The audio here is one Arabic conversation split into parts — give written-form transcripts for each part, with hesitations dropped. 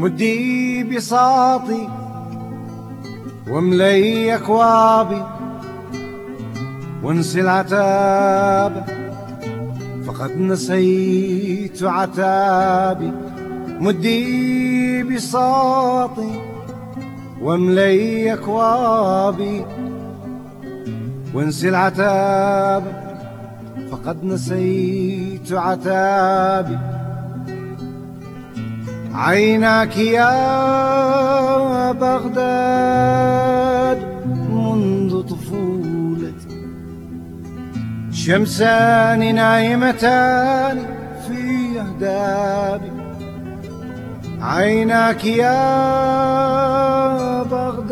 مدي بساطي واملي أكوابي وانسي العتاب فقد نسيت عتابي. مدي بساطي واملي أكوابي وانسي العتاب فقد نسيت عتابي. عيناك يا بغداد منذ طفولتي شمسان نايمتان في أهدابي. عيناك يا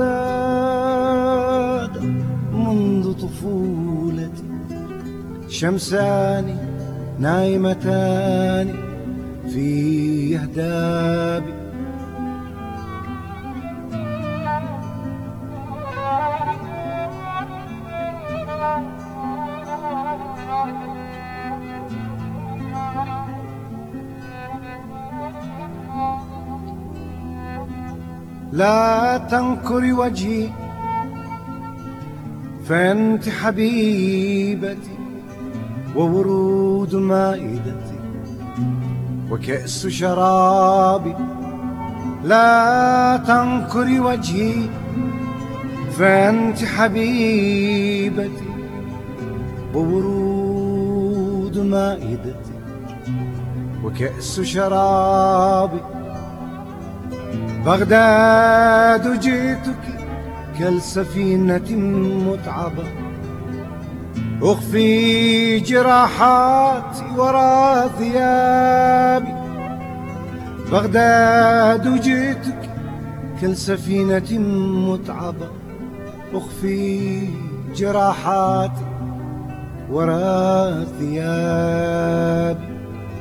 بغداد منذ طفولتي شمسان نايمتان في أهدابي. لا تنكري وجهي فأنت حبيبتي وورود مائدتي وكأس شرابي. لا تنكري وجهي فأنت حبيبتي وورود مائدتي وكأس شرابي. بغداد جئتك كالسفينة متعبة أخفي جراحاتي وراء ثيابي. بغداد جئتك كالسفينة متعبة أخفي جراحاتي وراء ثيابي.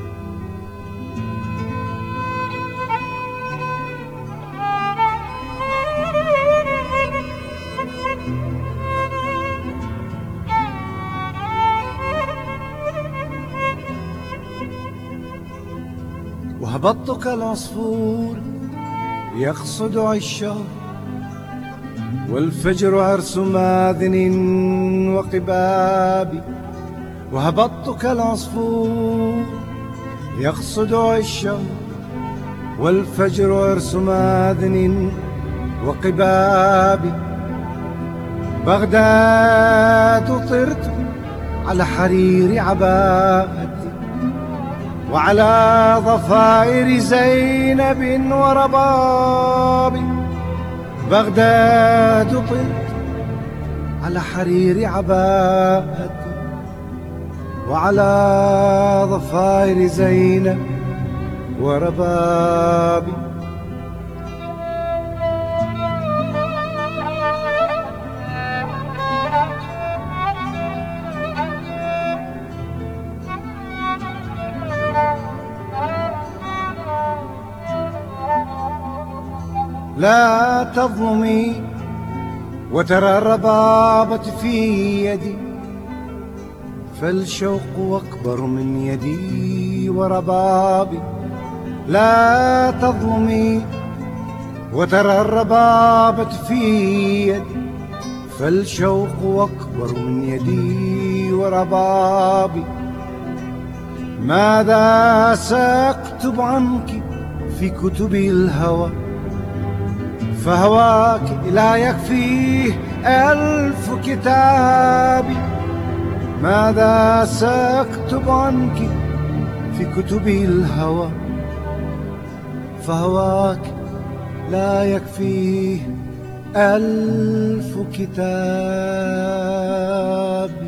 وهبطت كالعصفور يقصد عشه والفجر عرس ماذن وقبابي. وهبطت كالعصفور يقصد عشه والفجر عرس ماذن وقبابي. بغداد طرت على حرير عباءتي وعلى ضفائر زينب وربابي. بغداد طرت على حرير عباءتي وعلى ضفائر زينب وربابي. لا تظلمي وترى الربابة في يدي فالشوق أكبر من يدي وربابي. لا تظلمي وترى الربابة في يدي فالشوق أكبر من يدي وربابي. ماذا سأكتب عنك في كتب الهوى فهواك لا يكفيه 1000 كتاب. ماذا سأكتب عنك في كتب الهوى فهواك لا يكفيه 1000 كتاب.